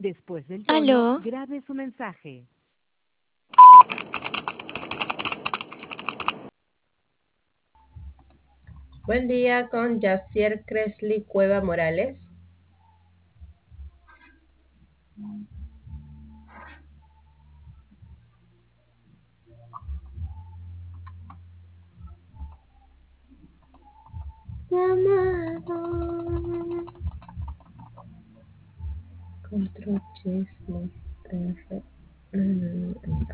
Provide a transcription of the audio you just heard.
Después del tono, Aló, grabe su mensaje. Buen día con Yacier Cresley Cueva Morales. Llamado. Control Chesley.